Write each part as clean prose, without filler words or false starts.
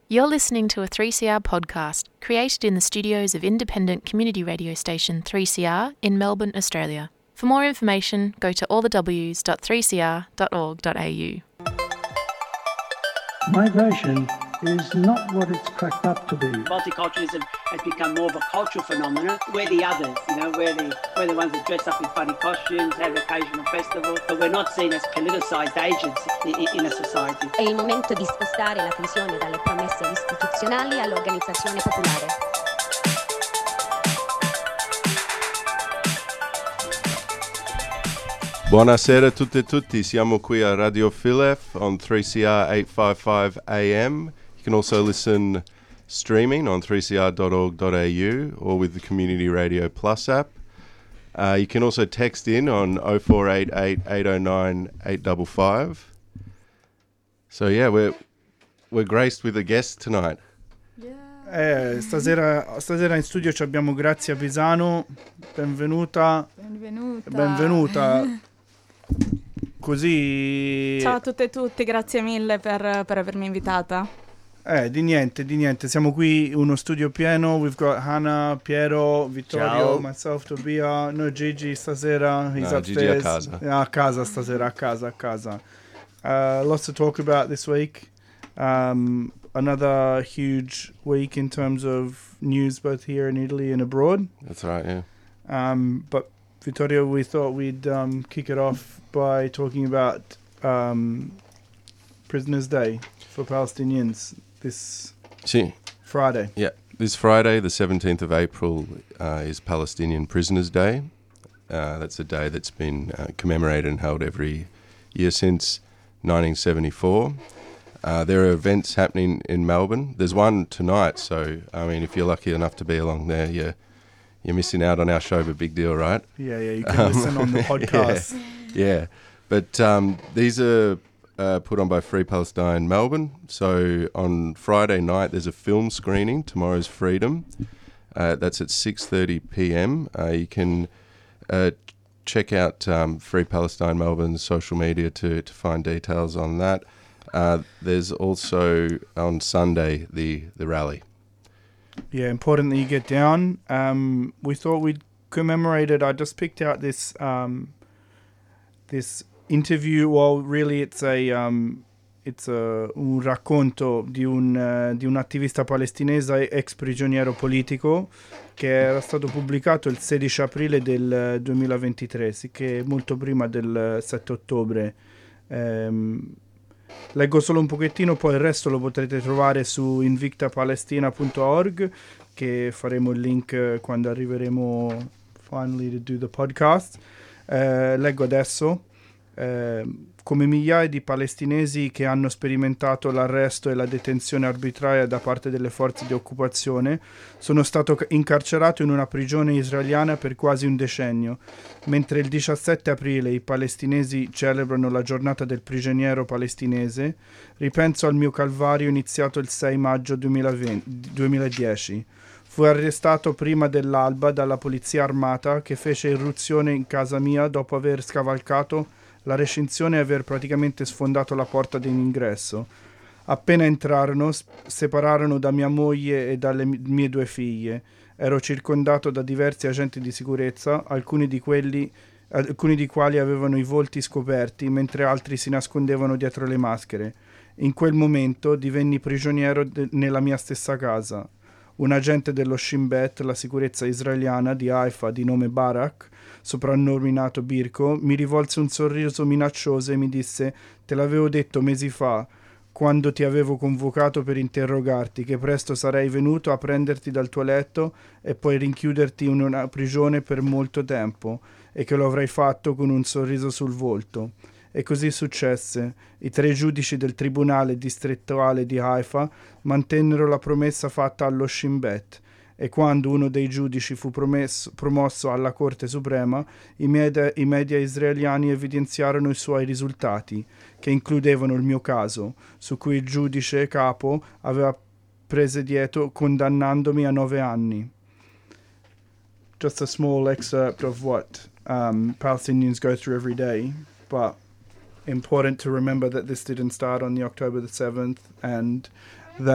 You're listening to a 3CR podcast created in the studios of independent community radio station 3CR in Melbourne, Australia. For more information, go to allthews.3cr.org.au. Migration is not what it's cracked up to be. Multiculturalism has become more of a cultural phenomenon. We're the others, we're the ones that dress up in funny costumes, have occasional festivals, but we're not seen as politicised agents in a society. È il momento di spostare l'attenzione dalle promesse istituzionali all'organizzazione popolare. Buonasera a tutte e tutti, siamo qui a Radio Philef on 3CR 855 AM. You can also listen streaming on 3cr.org.au or with the Community Radio Plus app. You can also text in on 0488 809 855. So yeah, we're graced with a guest tonight. Stasera in studio ci abbiamo Grazia Pisano, benvenuta. Così. Ciao a tutte e tutti, grazie mille per avermi invitata. Di niente, siamo qui uno studio pieno. We've got Hannah, Piero, Vittorio, myself, Tobia, no Gigi stasera, he's upstairs. Gigi a casa stasera, a casa. Lots to talk about this week. Another huge week in terms of news both here in Italy and abroad. That's right, yeah. But Vittorio, we thought we'd kick it off by talking about Prisoners' Day for Palestinians this Friday. Yeah, this Friday, the 17th of April, is Palestinian Prisoners' Day. That's a day that's been commemorated and held every year since 1974. There are events happening in Melbourne. There's one tonight, so, I mean, if you're lucky enough to be along there, you're missing out on our show, but big deal, right? Yeah, you can listen on the podcast. Yeah. But these are put on by Free Palestine Melbourne. So on Friday night, there's a film screening, Tomorrow's Freedom. That's at 6:30 p.m. You can check out Free Palestine Melbourne's social media to find details on that. There's also on Sunday the rally. Yeah, important that you get down. We thought we'd commemorate it. I just picked out this interview. Well, really, it's un racconto di un attivista palestinese ex prigioniero politico che era stato pubblicato il 16 aprile del 2023, che è molto prima del 7 ottobre. Leggo solo un pochettino, poi il resto lo potrete trovare su invictapalestina.org, che faremo il link quando arriveremo finally to do the podcast. Leggo adesso. Come migliaia di palestinesi che hanno sperimentato l'arresto e la detenzione arbitraria da parte delle forze di occupazione, sono stato incarcerato in una prigione israeliana per quasi un decennio. Mentre il 17 aprile i palestinesi celebrano la giornata del prigioniero palestinese, ripenso al mio calvario iniziato il 6 maggio 2010. Fui arrestato prima dell'alba dalla polizia armata che fece irruzione in casa mia dopo aver scavalcato la recinzione e aver praticamente sfondato la porta d'ingresso. Appena entrarono, separarono da mia moglie e dalle mie 2 figlie. Ero circondato da diversi agenti di sicurezza, alcuni di quali avevano i volti scoperti, mentre altri si nascondevano dietro le maschere. In quel momento divenni prigioniero nella mia stessa casa. Un agente dello Shin Bet, la sicurezza israeliana di Haifa di nome Barak, soprannominato Birko, mi rivolse un sorriso minaccioso e mi disse: «Te l'avevo detto mesi fa, quando ti avevo convocato per interrogarti, che presto sarei venuto a prenderti dal tuo letto e poi rinchiuderti in una prigione per molto tempo, e che lo avrei fatto con un sorriso sul volto». E così successe. I 3 giudici del tribunale distrettuale di Haifa mantennero la promessa fatta allo Shin Bet, e quando uno dei giudici fu promosso alla Corte Suprema, i media israeliani evidenziarono i suoi risultati, che includevano il mio caso, su cui il giudice capo aveva presiedito condannandomi a 9 anni. Just a small excerpt of what Palestinians go through every day, but important to remember that this didn't start on the October the 7th, and that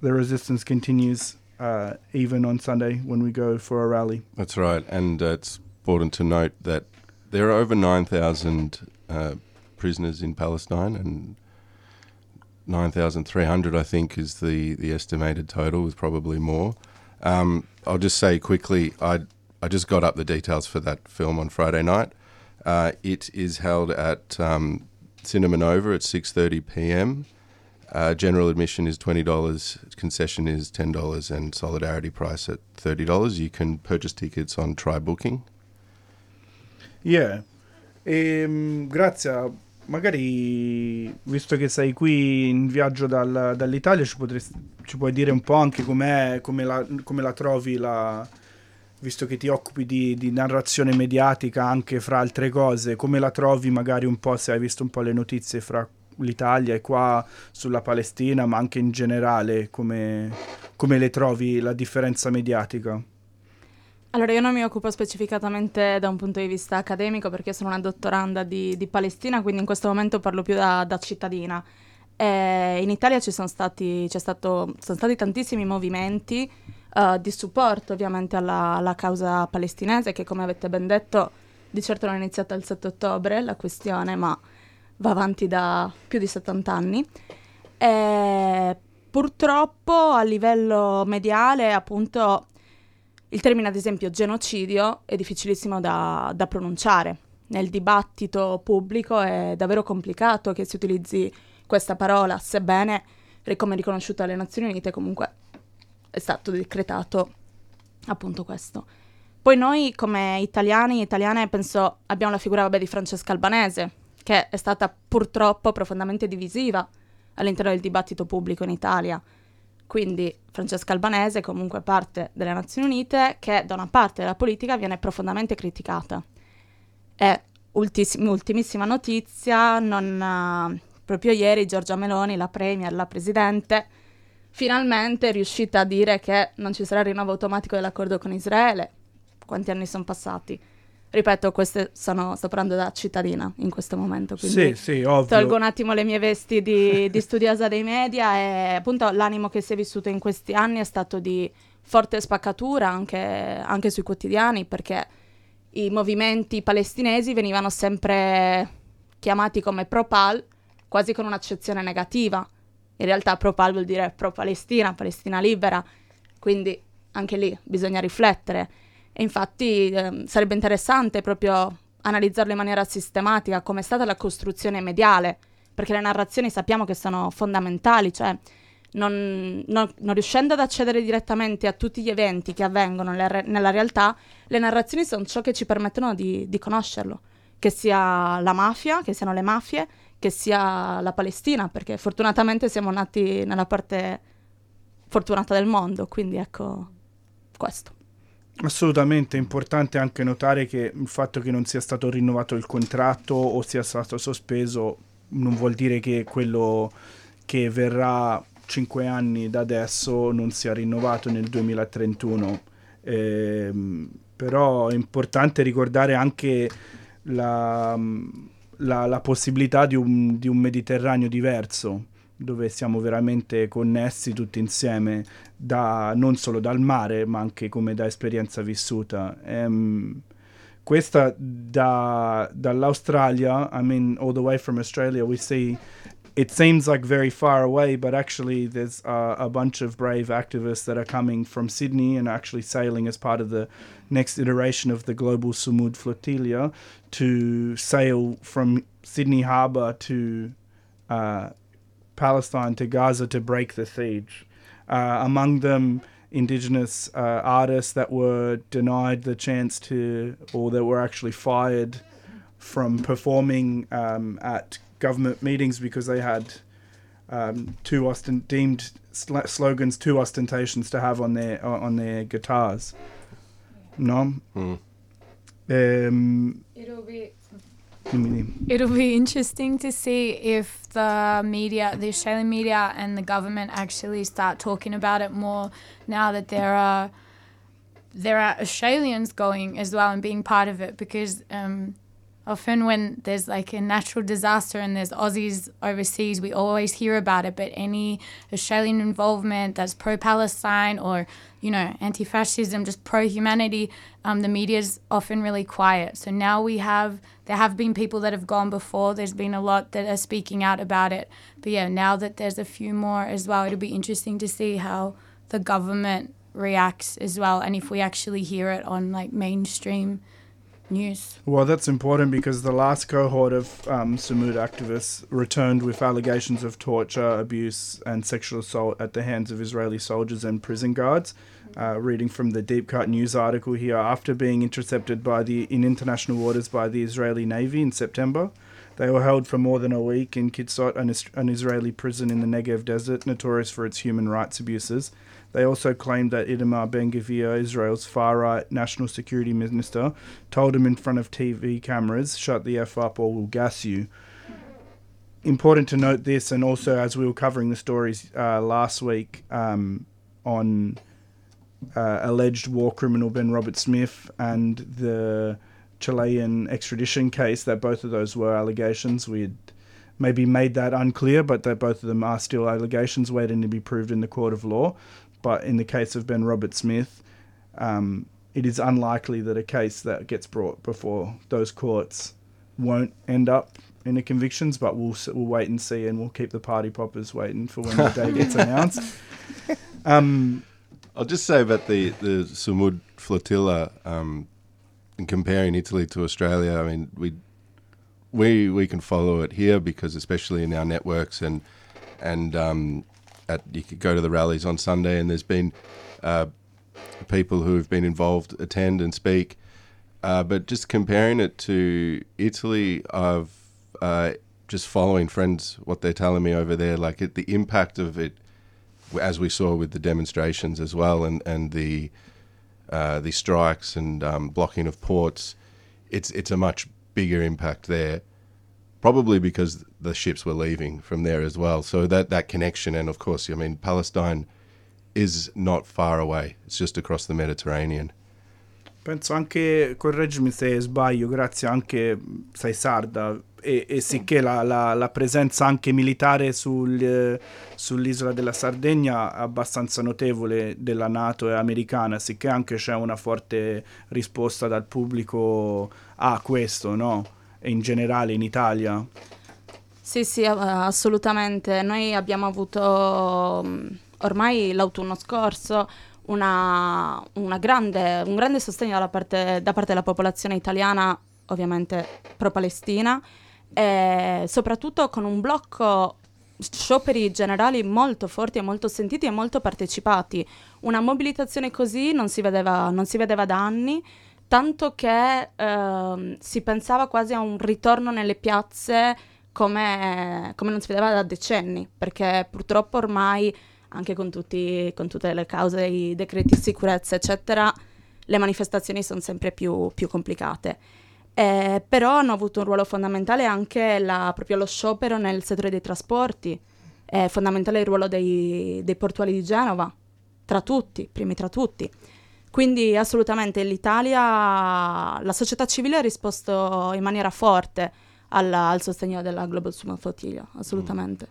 the resistance continues even on Sunday when we go for a rally. That's right, and it's important to note that there are over 9,000 prisoners in Palestine, and 9,300 I think is the estimated total, with probably more. I'll just say quickly, I just got up the details for that film on Friday night. It is held at Cinema Nova at 6:30 p.m. General admission is $20, concession is $10, and solidarity price at $30. You can purchase tickets on Try Booking. Yeah. Grazie. Magari, visto che sei qui in viaggio dall'Italia, ci puoi dire un po' anche come la trovi, visto che ti occupi di narrazione mediatica anche fra altre cose, come la trovi magari un po', se hai visto un po' le notizie fra l'Italia e qua sulla Palestina, ma anche in generale, come le trovi la differenza mediatica? Allora, io non mi occupo specificatamente da un punto di vista accademico perché sono una dottoranda di Palestina, quindi in questo momento parlo più da cittadina. In Italia sono stati tantissimi movimenti di supporto ovviamente alla causa palestinese, che come avete ben detto di certo non è iniziata il 7 ottobre la questione, ma va avanti da più di 70 anni. Purtroppo a livello mediale, appunto, il termine ad esempio genocidio è difficilissimo da pronunciare. Nel dibattito pubblico è davvero complicato che si utilizzi questa parola, sebbene, come riconosciuta dalle Nazioni Unite, comunque è stato decretato appunto questo. Poi noi come italiane, penso abbiamo la figura di Francesca Albanese, che è stata purtroppo profondamente divisiva all'interno del dibattito pubblico in Italia. Quindi Francesca Albanese comunque parte delle Nazioni Unite, che da una parte della politica viene profondamente criticata. E ultimissima notizia, proprio ieri Giorgia Meloni, la premier, la presidente, finalmente è riuscita a dire che non ci sarà il rinnovo automatico dell'accordo con Israele. Quanti anni sono passati? Ripeto, sto parlando da cittadina in questo momento, quindi sì, ovvio. Tolgo un attimo le mie vesti di studiosa dei media, e appunto l'animo che si è vissuto in questi anni è stato di forte spaccatura anche sui quotidiani, perché i movimenti palestinesi venivano sempre chiamati come pro-Pal, quasi con un'accezione negativa. In realtà pro-Pal vuol dire pro-Palestina, Palestina libera, quindi anche lì bisogna riflettere. E infatti sarebbe interessante proprio analizzarlo in maniera sistematica, come è stata la costruzione mediale, perché le narrazioni sappiamo che sono fondamentali, cioè non riuscendo ad accedere direttamente a tutti gli eventi che avvengono nella realtà, le narrazioni sono ciò che ci permettono di conoscerlo, che sia la mafia, che siano le mafie, che sia la Palestina, perché fortunatamente siamo nati nella parte fortunata del mondo, quindi ecco questo. Assolutamente, è importante anche notare che il fatto che non sia stato rinnovato il contratto o sia stato sospeso non vuol dire che quello che verrà 5 anni da adesso non sia rinnovato nel 2031. Però è importante ricordare anche la possibilità di un Mediterraneo diverso, dove siamo veramente connessi tutti insieme, non solo dal mare, ma anche come da esperienza vissuta. Questa dall'Australia, I mean, all the way from Australia, we see it seems like very far away, but actually there's a bunch of brave activists that are coming from Sydney and actually sailing as part of the next iteration of the Global Sumud Flotilla to sail from Sydney Harbour to Palestine, to Gaza, to break the siege. Among them, Indigenous artists that were denied the chance to, or that were actually fired from performing at government meetings because they had deemed slogans too ostentatious to have on their guitars. No? It'll be interesting to see if the media, the Australian media and the government actually start talking about it more now that there are Australians going as well and being part of it, because often when there's like a natural disaster and there's Aussies overseas, we always hear about it, but any Australian involvement that's pro-Palestine or, you know, anti-fascism, just pro-humanity, the media's often really quiet. So now there have been people that have gone before, there's been a lot that are speaking out about it. But yeah, now that there's a few more as well, it'll be interesting to see how the government reacts as well, and if we actually hear it on like mainstream news. Well, that's important because the last cohort of Samud activists returned with allegations of torture, abuse and sexual assault at the hands of Israeli soldiers and prison guards. Reading from the Deep Cut news article here, after being intercepted in international waters by the Israeli Navy in September, they were held for more than a week in Kitzot, an Israeli prison in the Negev desert, notorious for its human rights abuses. They also claimed that Itamar Ben-Gvir, Israel's far-right national security minister, told him in front of TV cameras, "Shut the F up or we'll gas you." Important to note this, and also as we were covering the stories last week on alleged war criminal Ben Robert Smith and the Chilean extradition case, that both of those were allegations. We had maybe made that unclear, but that both of them are still allegations waiting to be proved in the court of law. But in the case of Ben Robert Smith, it is unlikely that a case that gets brought before those courts won't end up in the convictions, but we'll wait and see, and we'll keep the party poppers waiting for when the day gets announced. I'll just say about the Samud flotilla, in comparing Italy to Australia, I mean, we can follow it here because especially in our networks and you could go to the rallies on Sunday and there's been people who have been involved attend and speak. But just comparing it to Italy, I've just following friends, what they're telling me over there, like the impact of it, as we saw with the demonstrations as well and the strikes and blocking of ports, it's a much bigger impact there. Probably because the ships were leaving from there as well. So that connection, and of course, I mean, Palestine is not far away. It's just across the Mediterranean. Penso anche, correggimi se sbaglio, grazie, anche sei sarda, e sicché la presenza anche militare sull'isola della Sardegna è abbastanza notevole della NATO e americana, sicché anche c'è una forte risposta dal pubblico a questo, no? E in generale in Italia. Sì, assolutamente. Noi abbiamo avuto ormai l'autunno scorso un grande sostegno da parte della popolazione italiana, ovviamente pro-Palestina, e soprattutto con un blocco scioperi generali molto forti e molto sentiti e molto partecipati. Una mobilitazione così non si vedeva da anni, tanto che si pensava quasi a un ritorno nelle piazze come non si vedeva da decenni, perché purtroppo ormai, anche con tutte le cause, i decreti di sicurezza, eccetera, le manifestazioni sono sempre più complicate. Però hanno avuto un ruolo fondamentale anche proprio lo sciopero nel settore dei trasporti. È fondamentale il ruolo dei portuali di Genova, primi tra tutti. Quindi assolutamente l'Italia, la società civile ha risposto in maniera forte al sostegno della Global Samud Flotilla, assolutamente.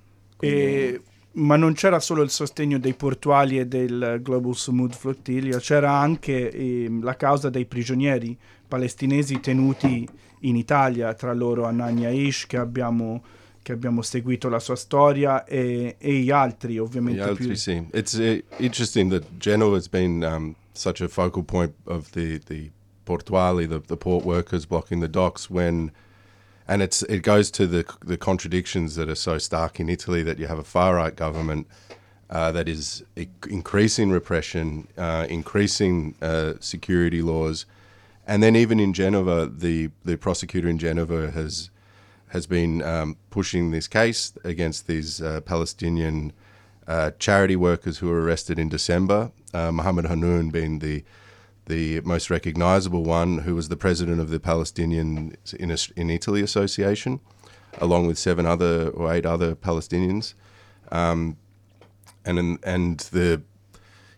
Ma non c'era solo il sostegno dei portuali e del Global Samud Flotilla, c'era anche la causa dei prigionieri palestinesi tenuti in Italia, tra loro Hanan Yaish, che abbiamo seguito la sua storia, e gli altri ovviamente più. Sì. It's interesting that Genova has been such a focal point of the portuali, the port workers blocking the docks and it goes to the contradictions that are so stark in Italy, that you have a far-right government that is increasing repression, increasing security laws, and then even in Genova, the prosecutor in Genova has been pushing this case against these Palestinian charity workers who were arrested in December, Mohammed Hanoun being the most recognisable one, who was the president of the Palestinian in Italy Association, along with 8 other Palestinians, and the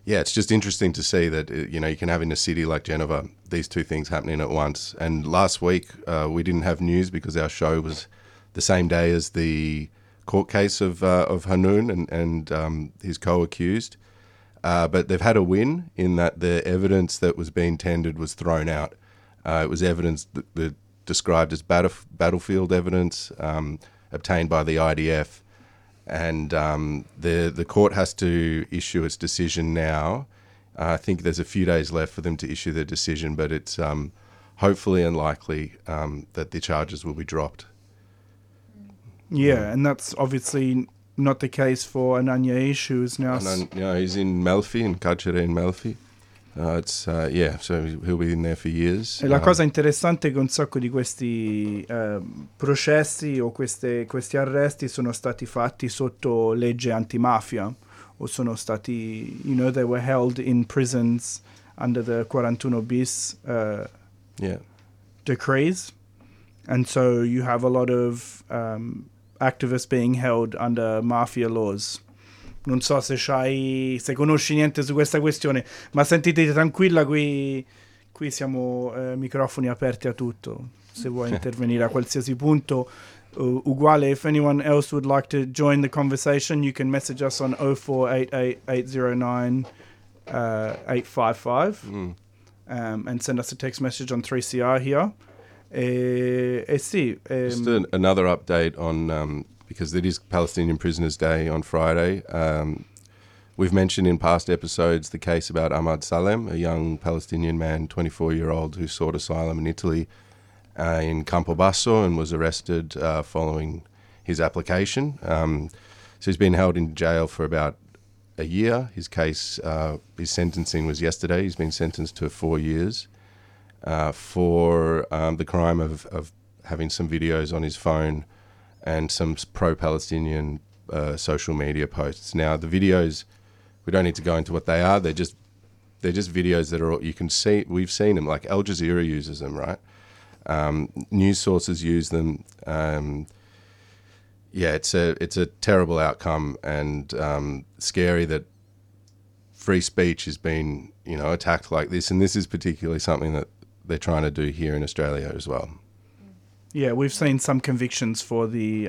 yeah, it's just interesting to see that, you can have in a city like Geneva these two things happening at once. And last week we didn't have news because our show was the same day as the court case of Hanoun and his co-accused. But they've had a win in that the evidence that was being tendered was thrown out. It was evidence that described as battlefield evidence obtained by the IDF. And the court has to issue its decision now. I think there's a few days left for them to issue their decision, but it's hopefully unlikely that the charges will be dropped. Yeah, and that's obviously not the case for Ananya Ish, who's now... he's in Melfi, in carcere in Melfi. So he'll be in there for years. E la cosa interessante è che un sacco di questi processi o questi arresti sono stati fatti sotto legge antimafia, o sono stati, they were held in prisons under the 41 bis decrees. And so you have a lot of activists being held under mafia laws. Non so se conosci niente su questa questione, ma sentite tranquilla, qui siamo microfoni aperti a tutto. Se vuoi intervenire a qualsiasi punto, uguale, if anyone else would like to join the conversation, you can message us on 048809-855 and send us a text message on 3CR here. Just another update on... because it is Palestinian Prisoners' Day on Friday. We've mentioned in past episodes the case about Ahmad Salem, a young Palestinian man, 24-year-old, who sought asylum in Italy in Campobasso and was arrested following his application. So he's been held in jail for about a year. His case, his sentencing was yesterday. He's been sentenced to 4 years for the crime of having some videos on his phone and some pro-Palestinian social media posts. Now, the videos, we don't need to go into what they are. They're just videos that you can see. We've seen them. Like Al Jazeera uses them, right? News sources use them. It's a terrible outcome and scary that free speech is being attacked like this. And this is particularly something that they're trying to do here in Australia as well. Yeah, we've seen some convictions for the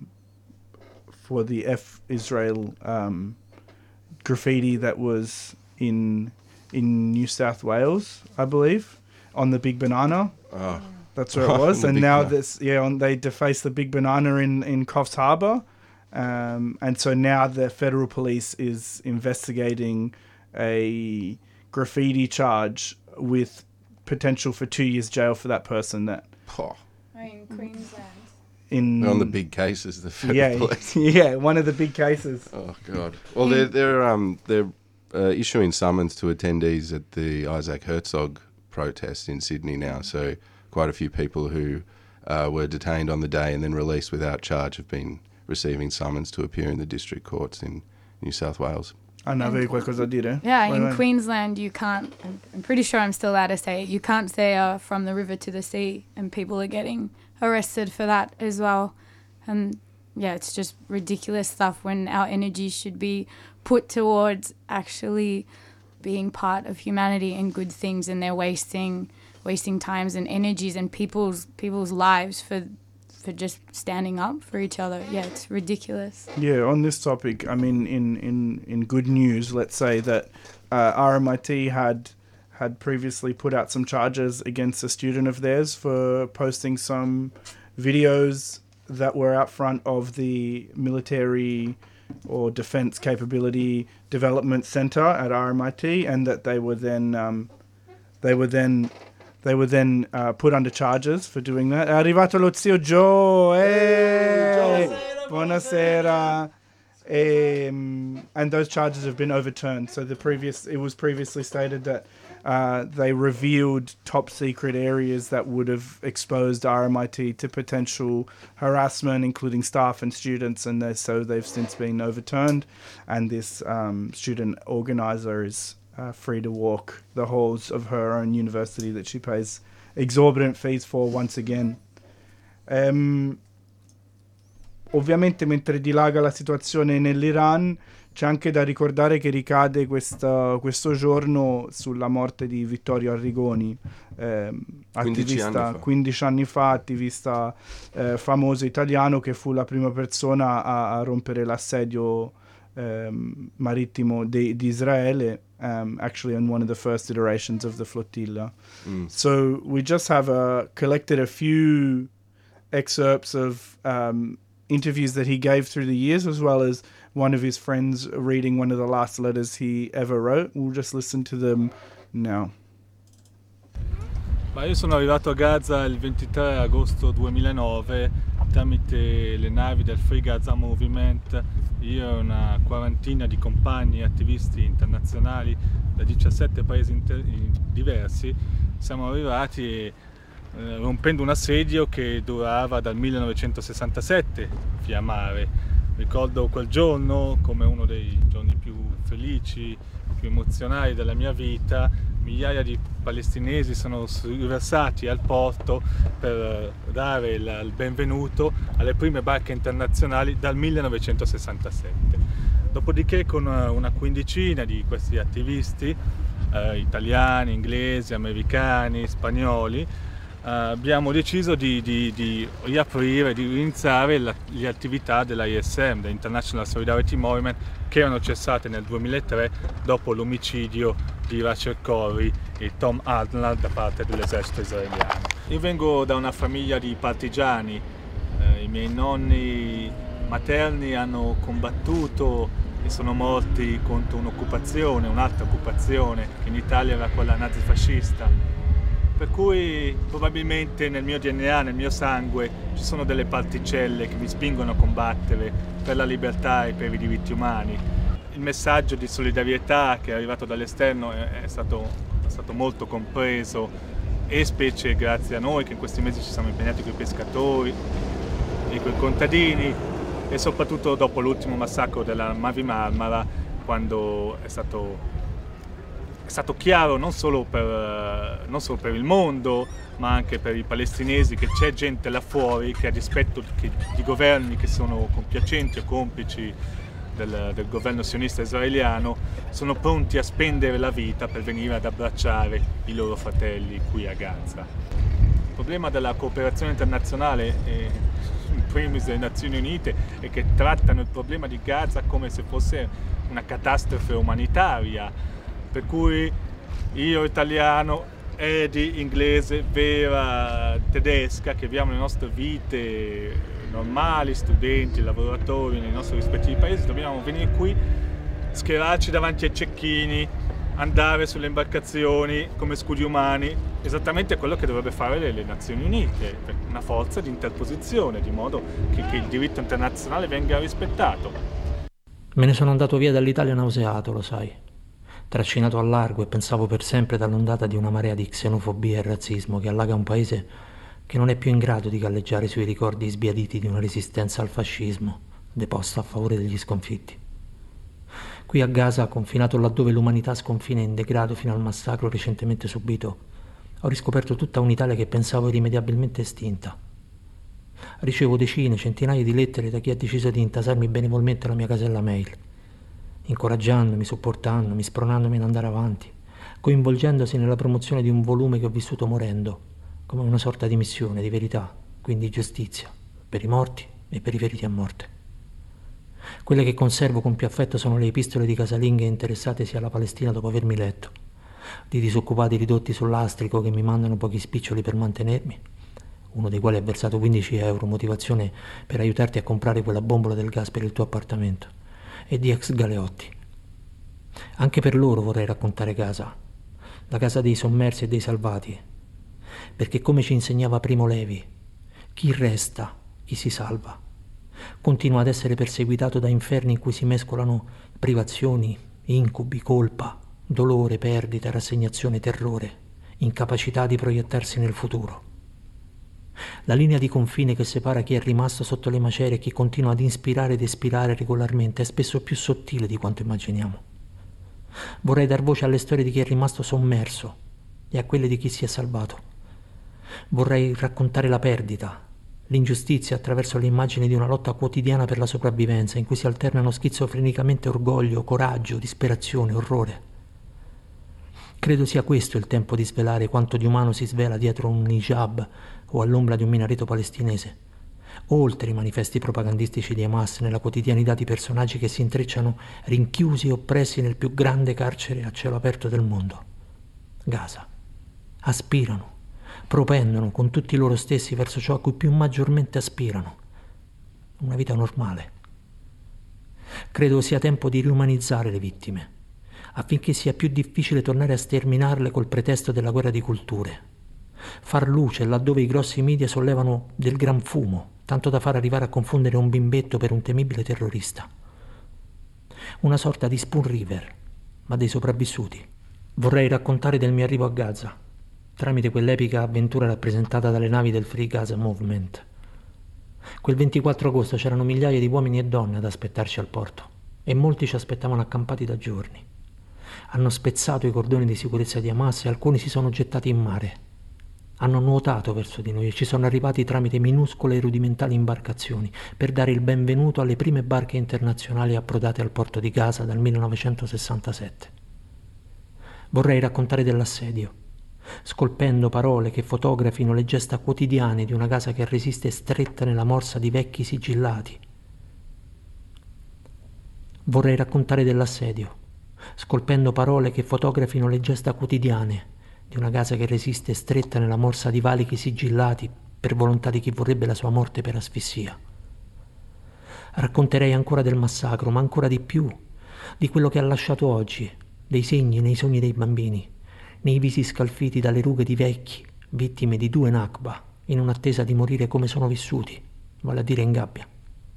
Israel graffiti that was in New South Wales, I believe, on the Big Banana. Oh. That's where it was. And now they defaced the Big Banana in Coffs Harbour. And so now the federal police is investigating a graffiti charge with potential for 2 years jail for that person. In Queensland. On the big cases, the federal police. Yeah, one of the big cases. Oh God! Well, they're issuing summons to attendees at the Isaac Herzog protest in Sydney now. So quite a few people who were detained on the day and then released without charge have been receiving summons to appear in the district courts in New South Wales. Anna, avevi qualcosa da dire? Yeah, in Queensland you can't, I'm pretty sure I'm still allowed to say it, you can't say from the river to the sea, and people are getting arrested for that as well. And yeah, it's just ridiculous stuff when our energy should be put towards actually being part of humanity and good things, and they're wasting times and energies and people's lives for just standing up for each other. Yeah, it's ridiculous. Yeah, on this topic, I mean, in good news, let's say that RMIT had previously put out some charges against a student of theirs for posting some videos that were out front of the military or defense capability development center at RMIT, and that they were then put under charges for doing that. È arrivato lo zio Joe. Buonasera. And those charges have been overturned. So it was previously stated that they revealed top secret areas that would have exposed RMIT to potential harassment, including staff and students, and so they've since been overturned. And this student organizer is free to walk the halls of her own university that she pays exorbitant fees for once again. Ovviamente mentre dilaga la situazione nell'Iran c'è anche da ricordare che ricade questo giorno sulla morte di Vittorio Arrigoni, attivista 15 anni fa, attivista famoso italiano, che fu la prima persona a rompere l'assedio marittimo di Israele, actually in one of the first iterations of the flotilla. So we just have collected a few excerpts of interviews that he gave through the years, as well as one of his friends reading one of the last letters he ever wrote. We'll just listen to them now. Ma io sono arrivato a Gaza il 23 agosto 2009 tramite le navi del Free Gaza Movement. Io e una quarantina di compagni attivisti internazionali da 17 paesi diversi siamo arrivati rompendo un assedio che durava dal 1967 via mare. Ricordo quel giorno come uno dei giorni più felici, più emozionali della mia vita. Migliaia di palestinesi sono riversati al porto per dare il benvenuto alle prime barche internazionali dal 1967. Dopodiché con una quindicina di questi attivisti, italiani, inglesi, americani, spagnoli, abbiamo deciso di riaprire, di iniziare le attività dell'ISM, dell'International Solidarity Movement, che erano cessate nel 2003 dopo l'omicidio di Rachel Corrie e Tom Arnold da parte dell'esercito israeliano. Io vengo da una famiglia di partigiani, i miei nonni materni hanno combattuto e sono morti contro un'altra occupazione, che in Italia era quella nazifascista. Per cui probabilmente nel mio DNA, nel mio sangue, ci sono delle particelle che mi spingono a combattere per la libertà e per i diritti umani. Il messaggio di solidarietà che è arrivato dall'esterno è stato molto compreso, e specie grazie a noi che in questi mesi ci siamo impegnati con i pescatori e con i contadini, e soprattutto dopo l'ultimo massacro della Mavi Marmara, quando è stato chiaro non solo per il mondo, ma anche per i palestinesi, che c'è gente là fuori che, a dispetto di governi che sono compiacenti o complici del governo sionista israeliano, sono pronti a spendere la vita per venire ad abbracciare i loro fratelli qui a Gaza. Il problema della cooperazione internazionale, in primis delle Nazioni Unite, è che trattano il problema di Gaza come se fosse una catastrofe umanitaria, per cui io italiano, Edi inglese, Vera tedesca, che viviamo le nostre vite normali, studenti, lavoratori nei nostri rispettivi paesi, dobbiamo venire qui, schierarci davanti ai cecchini, andare sulle imbarcazioni come scudi umani, esattamente quello che dovrebbe fare le Nazioni Unite, una forza di interposizione, di modo che il diritto internazionale venga rispettato. Me ne sono andato via dall'Italia nauseato, lo sai, trascinato al largo, e pensavo per sempre dall'ondata di una marea di xenofobia e razzismo che allaga un paese che non è più in grado di galleggiare sui ricordi sbiaditi di una resistenza al fascismo deposta a favore degli sconfitti. Qui a Gaza, confinato laddove l'umanità sconfina in degrado fino al massacro recentemente subito, ho riscoperto tutta un'Italia che pensavo irrimediabilmente estinta. Ricevo decine, centinaia di lettere da chi ha deciso di intasarmi benevolmente la mia casella mail, incoraggiandomi, supportandomi, spronandomi ad andare avanti, coinvolgendosi nella promozione di un volume che ho vissuto morendo, come una sorta di missione, di verità, quindi giustizia, per i morti e per i feriti a morte. Quelle che conservo con più affetto sono le epistole di casalinghe interessatesi alla Palestina dopo avermi letto, di disoccupati ridotti sul lastrico che mi mandano pochi spiccioli per mantenermi, uno dei quali ha versato 15 euro, motivazione per aiutarti a comprare quella bombola del gas per il tuo appartamento, e di ex galeotti. Anche per loro vorrei raccontare Gaza, la casa dei sommersi e dei salvati, perché come ci insegnava Primo Levi, chi resta, chi si salva, continua ad essere perseguitato da inferni in cui si mescolano privazioni, incubi, colpa, dolore, perdita, rassegnazione, terrore, incapacità di proiettarsi nel futuro. La linea di confine che separa chi è rimasto sotto le macerie e chi continua ad inspirare ed espirare regolarmente è spesso più sottile di quanto immaginiamo. Vorrei dar voce alle storie di chi è rimasto sommerso e a quelle di chi si è salvato. Vorrei raccontare la perdita, l'ingiustizia attraverso le immagini di una lotta quotidiana per la sopravvivenza in cui si alternano schizofrenicamente orgoglio, coraggio, disperazione, orrore. Credo sia questo il tempo di svelare quanto di umano si svela dietro un hijab o all'ombra di un minareto palestinese, oltre i manifesti propagandistici di Hamas nella quotidianità di personaggi che si intrecciano rinchiusi e oppressi nel più grande carcere a cielo aperto del mondo, Gaza. Aspirano, propendono con tutti loro stessi verso ciò a cui più maggiormente aspirano, una vita normale. Credo sia tempo di riumanizzare le vittime, affinché sia più difficile tornare a sterminarle col pretesto della guerra di culture. Far luce laddove i grossi media sollevano del gran fumo, tanto da far arrivare a confondere un bimbetto per un temibile terrorista. Una sorta di Spoon River, ma dei sopravvissuti. Vorrei raccontare del mio arrivo a Gaza, tramite quell'epica avventura rappresentata dalle navi del Free Gaza Movement. Quel 24 agosto c'erano migliaia di uomini e donne ad aspettarci al porto, e molti ci aspettavano accampati da giorni. Hanno spezzato i cordoni di sicurezza di Hamas e alcuni si sono gettati in mare. Hanno nuotato verso di noi e ci sono arrivati tramite minuscole e rudimentali imbarcazioni per dare il benvenuto alle prime barche internazionali approdate al porto di Gaza dal 1967. Vorrei raccontare dell'assedio, scolpendo parole che fotografino le gesta quotidiane di una Gaza che resiste stretta nella morsa di vecchi sigillati. Vorrei raccontare dell'assedio, scolpendo parole che fotografino le gesta quotidiane di una Gaza che resiste stretta nella morsa di valichi sigillati per volontà di chi vorrebbe la sua morte per asfissia. Racconterei ancora del massacro, ma ancora di più, di quello che ha lasciato oggi, dei segni nei sogni dei bambini, nei visi scalfiti dalle rughe di vecchi, vittime di 2 Nakba, in un'attesa di morire come sono vissuti, vale a dire in gabbia.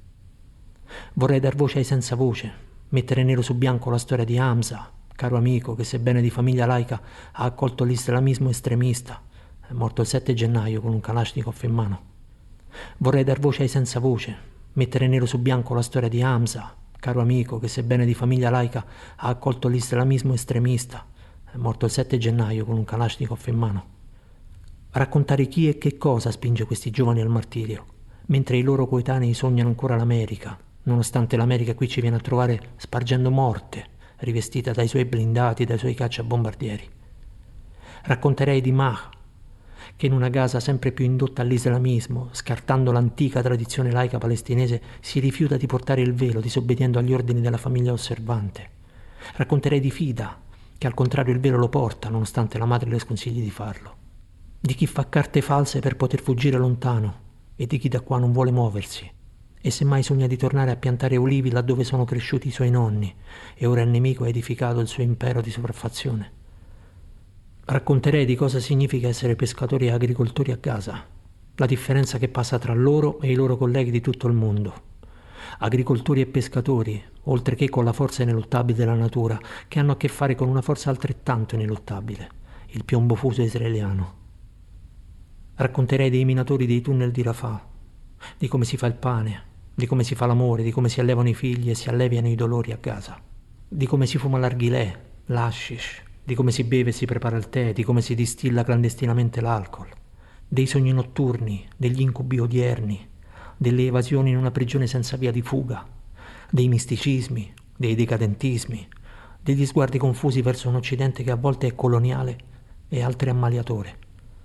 Vorrei dar voce ai senza voce, mettere nero su bianco la storia di Hamza, caro amico che sebbene di famiglia laica ha accolto l'islamismo estremista, è morto il 7 gennaio con un Kalashnikov in mano. Vorrei dar voce ai senza voce, mettere nero su bianco la storia di Hamza, caro amico che sebbene di famiglia laica ha accolto l'islamismo estremista, è morto il 7 gennaio con un Kalashnikov in mano. Raccontare chi e che cosa spinge questi giovani al martirio, mentre i loro coetanei sognano ancora l'America, nonostante l'America qui ci viene a trovare spargendo morte, rivestita dai suoi blindati e dai suoi cacciabombardieri. Racconterei di Mah, che in una Gaza sempre più indotta all'islamismo, scartando l'antica tradizione laica palestinese, si rifiuta di portare il velo, disobbediendo agli ordini della famiglia osservante. Racconterei di Fida, che al contrario il velo lo porta, nonostante la madre le sconsigli di farlo. Di chi fa carte false per poter fuggire lontano e di chi da qua non vuole muoversi e semmai sogna di tornare a piantare ulivi laddove sono cresciuti i suoi nonni e ora il nemico ha edificato il suo impero di sopraffazione. Racconterei di cosa significa essere pescatori e agricoltori a Gaza, la differenza che passa tra loro e i loro colleghi di tutto il mondo. Agricoltori e pescatori, oltre che con la forza ineluttabile della natura, che hanno a che fare con una forza altrettanto ineluttabile, il piombo fuso israeliano. Racconterei dei minatori dei tunnel di Rafah, di come si fa il pane, di come si fa l'amore, di come si allevano i figli e si alleviano i dolori a Gaza, di come si fuma l'arghilè, l'hashish, di come si beve e si prepara il tè, di come si distilla clandestinamente l'alcol, dei sogni notturni, degli incubi odierni, delle evasioni in una prigione senza via di fuga, dei misticismi, dei decadentismi, degli sguardi confusi verso un Occidente che a volte è coloniale e altre ammaliatore.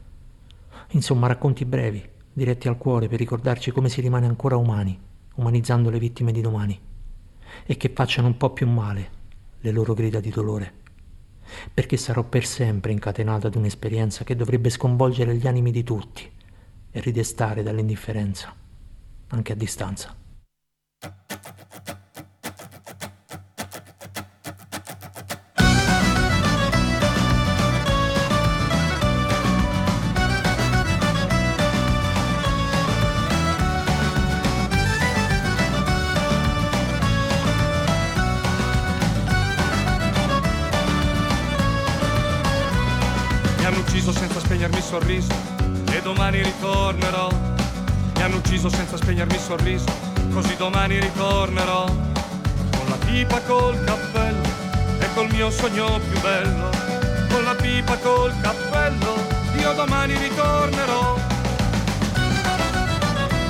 Insomma, racconti brevi, diretti al cuore per ricordarci come si rimane ancora umani, umanizzando le vittime di domani, e che facciano un po' più male le loro grida di dolore, perché sarò per sempre incatenato ad un'esperienza che dovrebbe sconvolgere gli animi di tutti e ridestare dall'indifferenza, anche a distanza. Senza spegnermi il sorriso e domani ritornerò. Mi hanno ucciso senza spegnermi il sorriso, così domani ritornerò. Con la pipa, col cappello e col mio sogno più bello. Con la pipa, col cappello, io domani ritornerò.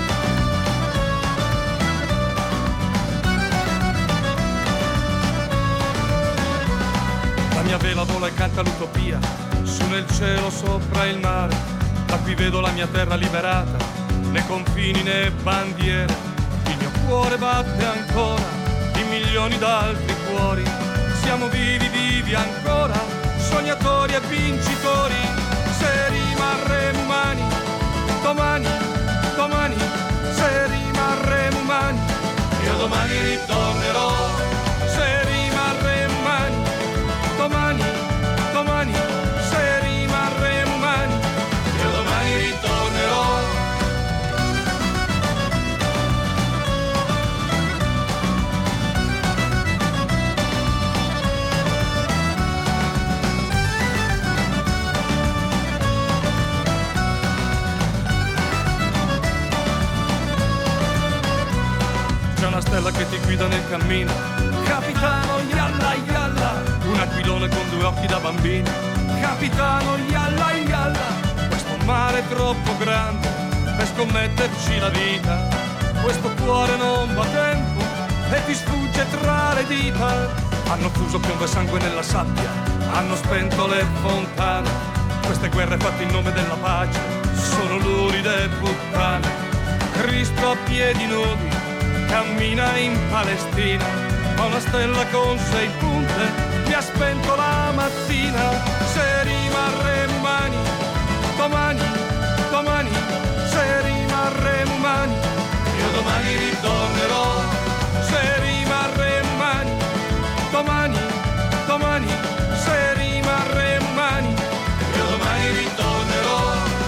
mia vela vola e canta l'utopia, su nel cielo sopra il mare, da qui vedo la mia terra liberata, né confini né bandiere, il mio cuore batte ancora, in milioni d'altri cuori, siamo vivi, vivi ancora, sognatori e vincitori, se rimarremo umani, domani, domani, se rimarremo umani, io domani ritornerò, se rimarremo umani, domani, domani, se rimarremo umani, io domani ritornerò. C'è una stella che ti guida nel cammino, capitano yalla yalla, un aquilone con due occhi da bambino, capitano yalla yalla, questo mare è troppo grande per scommetterci la vita, questo cuore non va a tempo e ti sfugge tra le dita, hanno fuso piombo e sangue nella sabbia, hanno spento le fontane, queste guerre fatte in nome della pace sono luride puttane, Cristo a piedi nudi cammina in Palestina, ma una stella con 6 punte mi ha spento la mattina, se rimarremo umani, domani, domani, se rimarremo umani, io domani ritornerò, se rimarremo umani, domani, domani, se rimarremo umani, io domani ritornerò.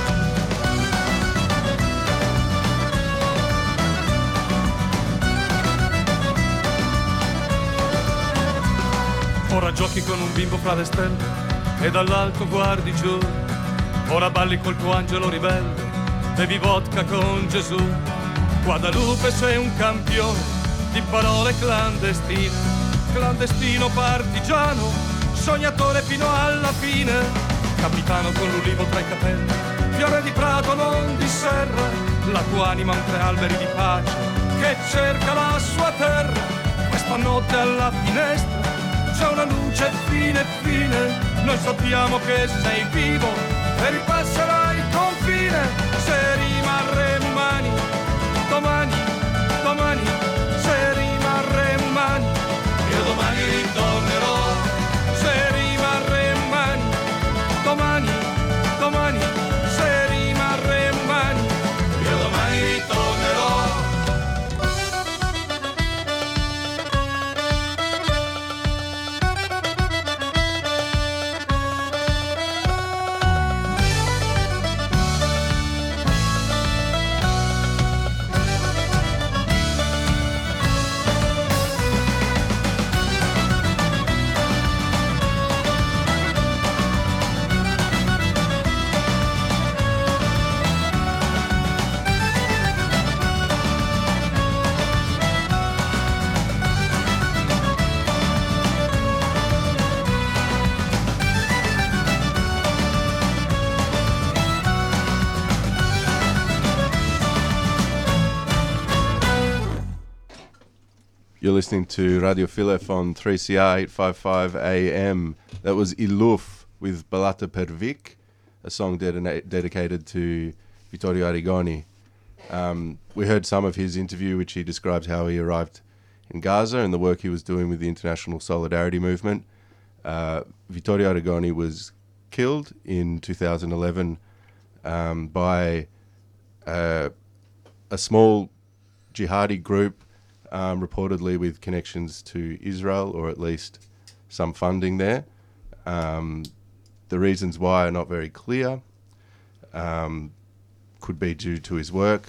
Ora giochi con un bimbo fra le stelle e dall'alto guardi giù, ora balli col tuo angelo ribelle, bevi vodka con Gesù, Guadalupe sei un campione di parole clandestine, clandestino partigiano, sognatore fino alla fine, capitano con l'ulivo tra i capelli, fiore di prato non di serra, la tua anima un tre alberi di pace che cerca la sua terra, questa notte alla finestra c'è una luce fine fine, noi sappiamo che sei vivo e ripasserai il confine, se rimarremo umani, domani, domani, se rimarremo umani, io domani ritornerò, se rimarremo umani, domani, domani, se rimarremo umani, io domani ritornerò. You're listening to Radio Filef on 3CR 855 AM. That was Iluf with Balata Pervik, a song dedicated to Vittorio Arrigoni. We heard some of his interview, which he describes how he arrived in Gaza and the work he was doing with the International Solidarity Movement. Vittorio Arrigoni was killed in 2011 by a small jihadi group, reportedly with connections to Israel, or at least some funding there. The reasons why are not very clear. Could be due to his work.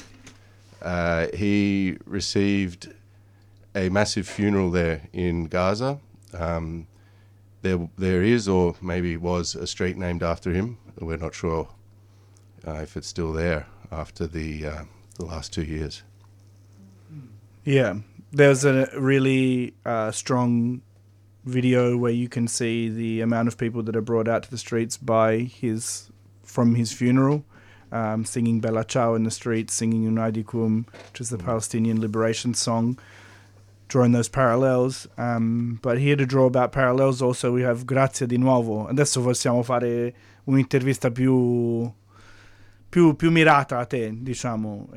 He received a massive funeral there in Gaza. There is, or maybe was, a street named after him. We're not sure if it's still there after the last 2 years. Yeah, there's a really strong video where you can see the amount of people that are brought out to the streets from his funeral, singing Bella Ciao in the streets, singing Unaidikum, which is the Palestinian liberation song. drawing those parallels. But here to draw about parallels also we have Grazia di nuovo. Adesso possiamo fare un'intervista più mirata a te, diciamo.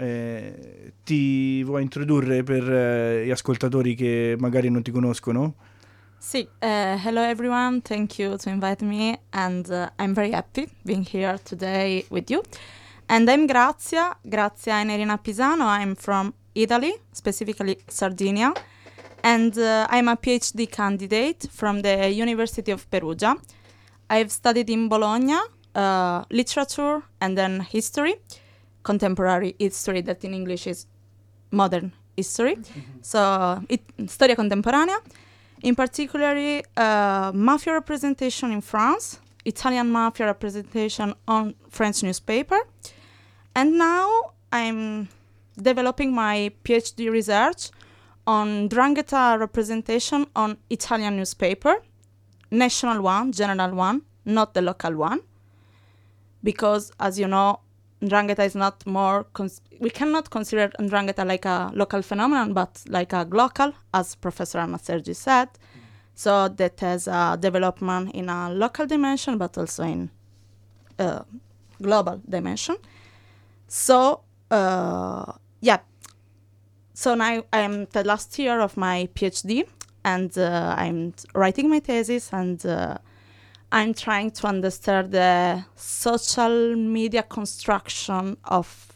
Ti vuoi introdurre per gli ascoltatori che magari non ti conoscono? Sì, hello everyone, thank you to invite me, and I'm very happy being here today with you. And I'm Grazia Enerina Pisano. I'm from Italy, specifically Sardinia, and I'm a PhD candidate from the University of Perugia. I've studied in Bologna literature and then history, contemporary history, that in English is modern history. So storia contemporanea. In particular, mafia representation in France, Italian mafia representation on French newspaper. And now I'm developing my PhD research on 'Ndrangheta representation on Italian newspaper, national one, general one, not the local one. Because, as you know, 'Ndrangheta is not more... we cannot consider 'Ndrangheta like a local phenomenon, but like a glocal, as Professor Anna Sergi said. So that has a development in a local dimension, but also in a global dimension. So, yeah. So now I'm the last year of my PhD, and I'm writing my thesis, and I'm trying to understand the social media construction of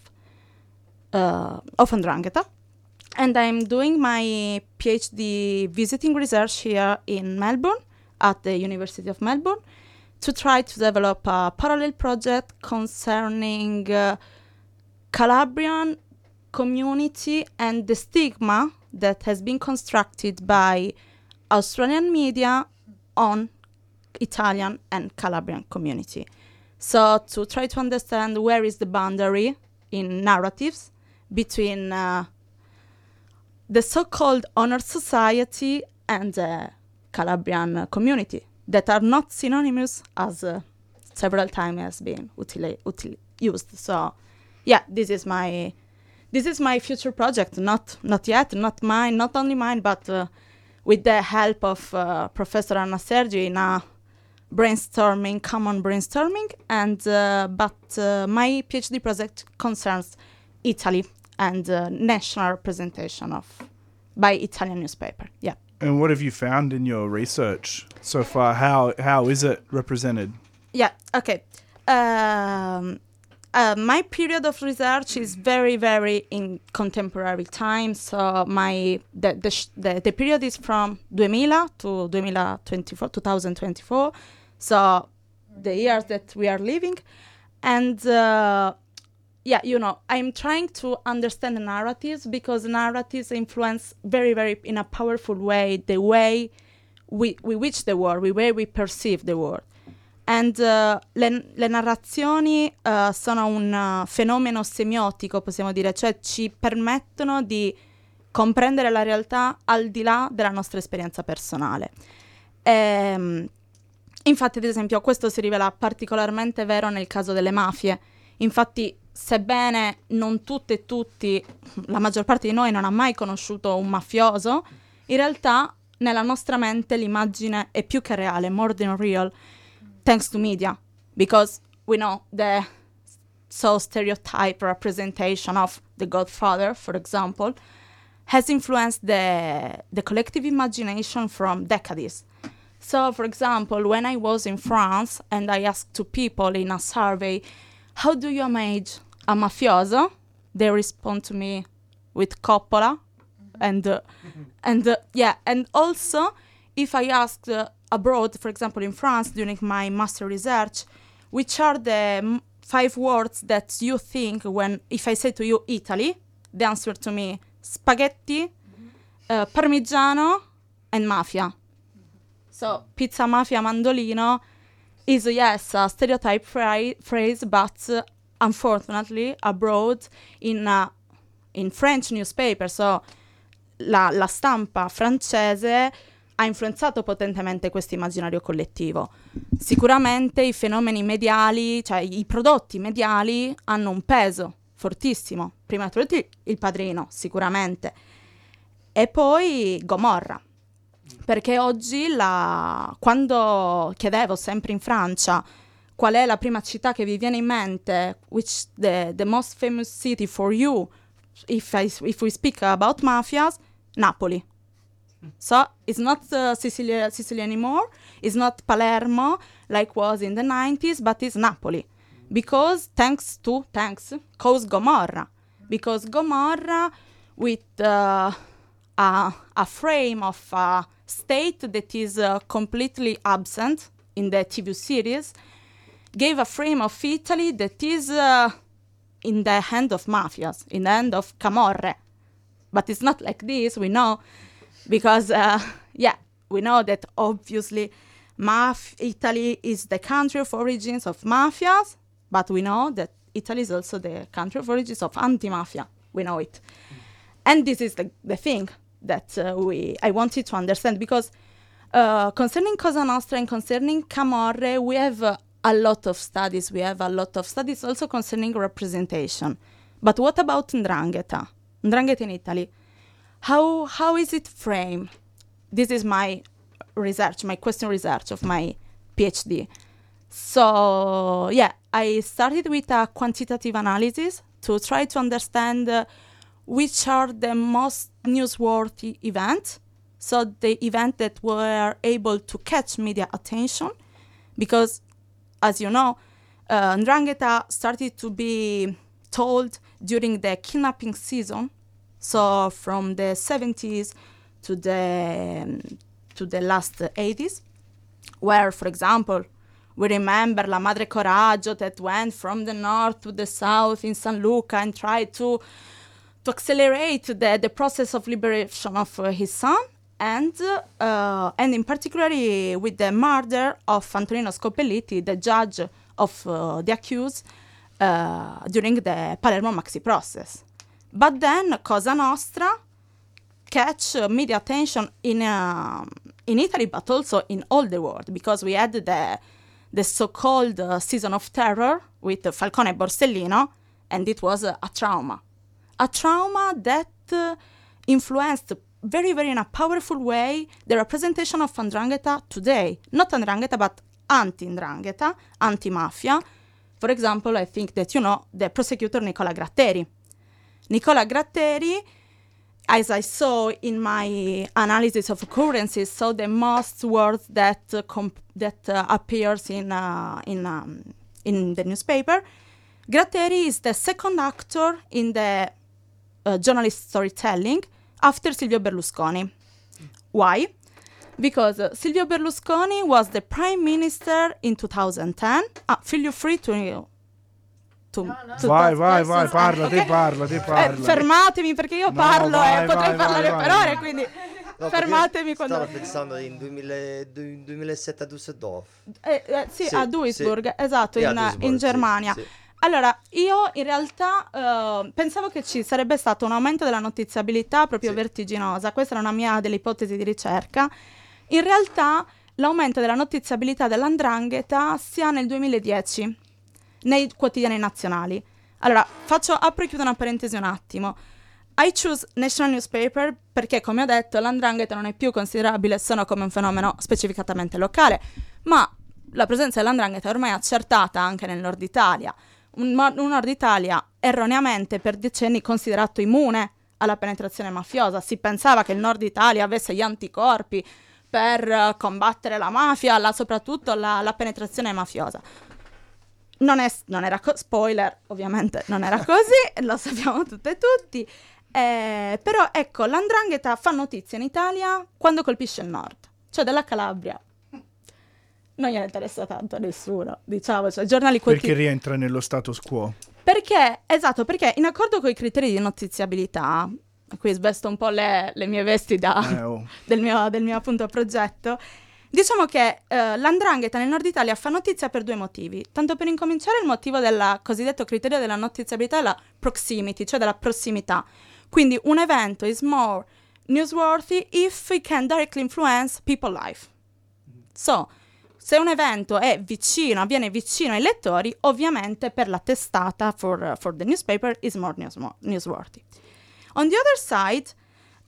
'Ndrangheta. And I'm doing my PhD visiting research here in Melbourne, at the University of Melbourne, to try to develop a parallel project concerning Calabrian community and the stigma that has been constructed by Australian media on Italian and Calabrian community. So to try to understand where is the boundary in narratives between the so-called honor society and the Calabrian community, that are not synonymous, as several times has been used. So yeah, this is my future project, not yet, not mine, not only mine, but with the help of Professor Anna Sergi in a common brainstorming, and but my PhD project concerns Italy and national representation by Italian newspaper. Yeah. And what have you found in your research so far? How is it represented? Yeah. Okay. My period of research is very, very in contemporary time. So the period is from 2000 to 2024. So the years that we are living, and yeah, you know, I'm trying to understand the narratives, because narratives influence very, very in a powerful way the way we reach the world, the way we perceive the world. And le narrazioni sono un fenomeno semiotico, possiamo dire, cioè ci permettono di comprendere la realtà al di là della nostra esperienza personale. Infatti, ad esempio, questo si rivela particolarmente vero nel caso delle mafie. Infatti, sebbene non tutte e tutti, la maggior parte di noi non ha mai conosciuto un mafioso, in realtà nella nostra mente l'immagine è più che reale, more than real, thanks to media, because we know the so stereotype representation of the Godfather, for example, has influenced the collective imagination from decades. So, for example, when I was in France and I asked to people in a survey, how do you imagine a mafioso? They respond to me with Coppola, and also if I asked abroad, for example in France during my master research, which are the 5 words that you think if I say to you Italy, the answer to me spaghetti, parmigiano, and mafia. So pizza, mafia, mandolino is, yes, a stereotype phrase, but unfortunately abroad in French newspaper, so la stampa francese ha influenzato potentemente questo immaginario collettivo. Sicuramente i fenomeni mediali, cioè i prodotti mediali, hanno un peso fortissimo. Prima di tutto Il Padrino, sicuramente. e poi Gomorra. Perché oggi, quando chiedevo sempre in Francia qual è la prima città che vi viene in mente, which the most famous city for you, if we speak about mafias, Napoli. So it's not Sicily anymore, it's not Palermo like was in the 90s, but it's Napoli. Because cause Gomorra. Because Gomorra, with a frame of a state that is completely absent in the TV series, gave a frame of Italy that is in the hand of mafias, in the hand of camorre. But it's not like this, we know, because, we know that obviously Italy is the country of origins of mafias, but we know that Italy is also the country of origins of anti-mafia. We know it. And this is the thing that I wanted to understand, because concerning Cosa Nostra and concerning Camorre, we have a lot of studies. We have a lot of studies also concerning representation. But what about 'Ndrangheta? 'Ndrangheta in Italy. How is it framed? This is my research, my question research of my PhD. So, I started with a quantitative analysis to try to understand which are the most newsworthy events. So the events that were able to catch media attention, because, as you know, 'Ndrangheta started to be told during the kidnapping season, so from the 70s to the last 80s, where, for example, we remember La Madre Coraggio that went from the north to the south in San Luca and tried to accelerate the process of liberation of his son, and in particular with the murder of Antonino Scopelliti, the judge of the accused during the Palermo Maxi process. But then Cosa Nostra catch media attention in Italy, but also in all the world, because we had the so-called season of terror with Falcone e Borsellino, and it was a trauma. A trauma that influenced very, very in a powerful way the representation of 'Ndrangheta today. Not 'Ndrangheta, but anti-'Ndrangheta, anti-mafia. For example, I think that you know the prosecutor Nicola Gratteri. Nicola Gratteri, as I saw in my analysis of occurrences, so the most words that appears in the newspaper, Gratteri is the second actor in the journalist storytelling after Silvio Berlusconi. Why? Because Silvio Berlusconi was the prime minister in 2010. Feel you free to Vai, parla, te parla. Fermatemi perché io parlo e potrei parlare per ore, quindi fermatemi quando... Stavo pensando in 2007 a Düsseldorf. Sì, a Duisburg, sì. Esatto, in Germania. Sì. Allora, io in realtà pensavo che ci sarebbe stato un aumento della notiziabilità proprio vertiginosa. Questa era una mia delle ipotesi di ricerca. In realtà l'aumento della notiziabilità dell''Ndrangheta sia nel 2010 nei quotidiani nazionali. Allora, apro e chiudo una parentesi un attimo. I choose National Newspaper perché, come ho detto, l''Ndrangheta non è più considerabile solo come un fenomeno specificatamente locale, ma la presenza dell''Ndrangheta è ormai accertata anche nel Nord Italia. Un Nord Italia erroneamente per decenni considerato immune alla penetrazione mafiosa. Si pensava che il Nord Italia avesse gli anticorpi per combattere la mafia, soprattutto la penetrazione mafiosa. Non era spoiler, ovviamente non era così, lo sappiamo tutte e tutti. Però ecco, l''Ndrangheta fa notizia in Italia quando colpisce il nord, cioè della Calabria. Non gliene interessa tanto a nessuno, diciamo, cioè giornali perché rientra nello status quo. Perché in accordo con i criteri di notiziabilità, qui svesto un po' le mie vesti del mio appunto progetto, diciamo che l''Ndrangheta nel Nord Italia fa notizia per due motivi. Tanto per incominciare, il motivo del cosiddetto criterio della notiziabilità è la proximity, cioè della prossimità. Quindi un evento is more newsworthy if it can directly influence people's life. So, se un evento avviene vicino ai lettori, ovviamente per la testata, for the newspaper, is more newsworthy. On the other side,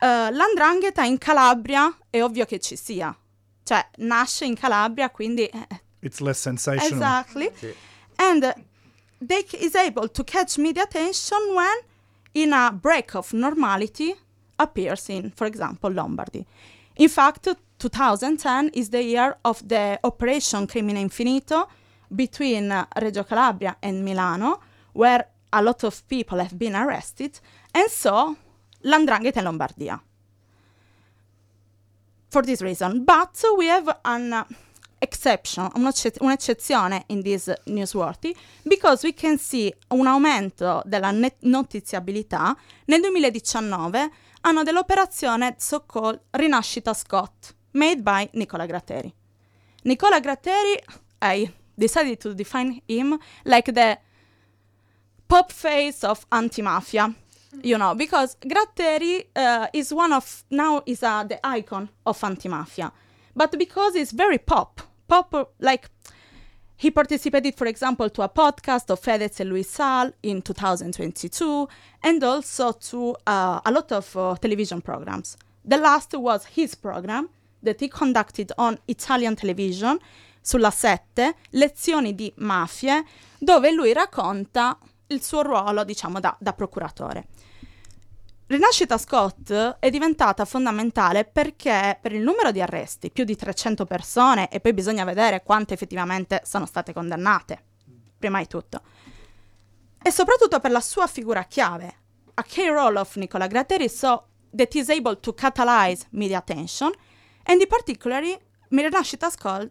L''ndrangheta in Calabria è ovvio che ci sia. Cioè, nasce in Calabria, quindi... It's less sensational. Exactly. Sì. And they is able to catch media attention when in a break of normality appears in, for example, Lombardy. In fact, 2010 is the year of the Operation Crimine Infinito between Reggio Calabria and Milano, where a lot of people have been arrested, and so l''ndrangheta in Lombardia. For this reason. But we have an exception, un'eccezione in this newsworthy, because we can see un aumento della notiziabilità. Nel 2019 hanno dell'operazione so-called Rinascita Scott, made by Nicola Gratteri. Nicola Gratteri, I decided to define him like the pop face of anti-mafia. You know, because Gratteri is the icon of anti-mafia. But because it's very pop, like he participated, for example, to a podcast of Fedez and Luis Sal in 2022, and also to a lot of television programs. The last was his program that he conducted on Italian television, sulla 7, Lezioni di mafie, dove lui racconta il suo ruolo, diciamo, da procuratore. Rinascita Scott è diventata fondamentale perché per il numero di arresti, più di 300 persone, e poi bisogna vedere quante effettivamente sono state condannate, prima di tutto, e soprattutto per la sua figura chiave, a key role of Nicola Gratteri, so that is able to catalyze media attention, and in particular, Rinascita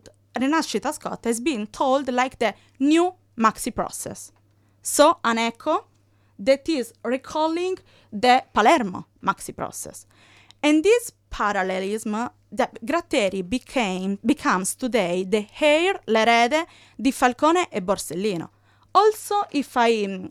Scott has been told like the new maxi process. So, an echo that is recalling the Palermo maxi process. And this parallelism that Gratteri becomes today the heir, l'erede di Falcone e Borsellino. Also, if I'm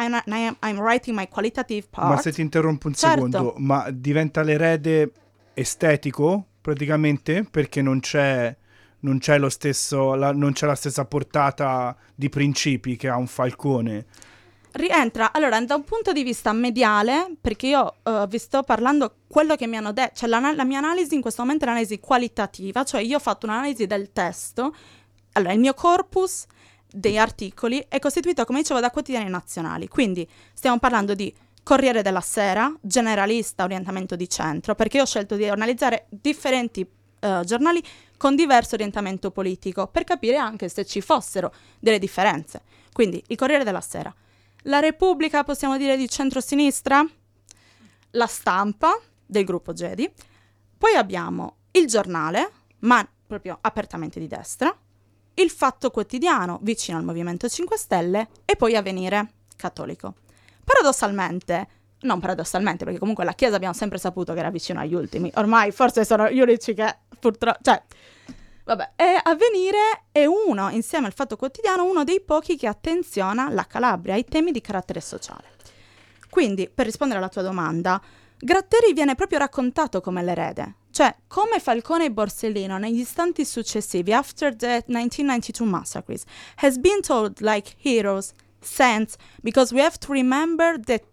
writing my qualitative part... Ma se ti interrompo un secondo, ma diventa l'erede estetico praticamente perché non c'è lo stesso, non c'è la stessa portata di principi che ha un Falcone. Rientra, allora, da un punto di vista mediale, perché io vi sto parlando quello che mi hanno detto, cioè la mia analisi in questo momento è l'analisi qualitativa, cioè io ho fatto un'analisi del testo. Allora, il mio corpus degli articoli è costituito, come dicevo, da quotidiani nazionali, quindi stiamo parlando di Corriere della Sera, generalista, orientamento di centro, perché io ho scelto di analizzare differenti giornali con diverso orientamento politico, per capire anche se ci fossero delle differenze. Quindi, il Corriere della Sera. La Repubblica, possiamo dire, di centrosinistra, La Stampa, del gruppo Gedi, poi abbiamo Il Giornale, ma proprio apertamente di destra, Il Fatto Quotidiano, vicino al Movimento 5 Stelle, e poi Avvenire, cattolico. Non paradossalmente, perché comunque la Chiesa abbiamo sempre saputo che era vicino agli ultimi, ormai forse sono gli unici che purtroppo... Vabbè, e Avvenire è insieme al Fatto Quotidiano, uno dei pochi che attenziona la Calabria ai temi di carattere sociale. Quindi, per rispondere alla tua domanda, Gratteri viene proprio raccontato come l'erede, cioè come Falcone e Borsellino negli istanti successivi, after the 1992 massacres, has been told like heroes, saints, because we have to remember the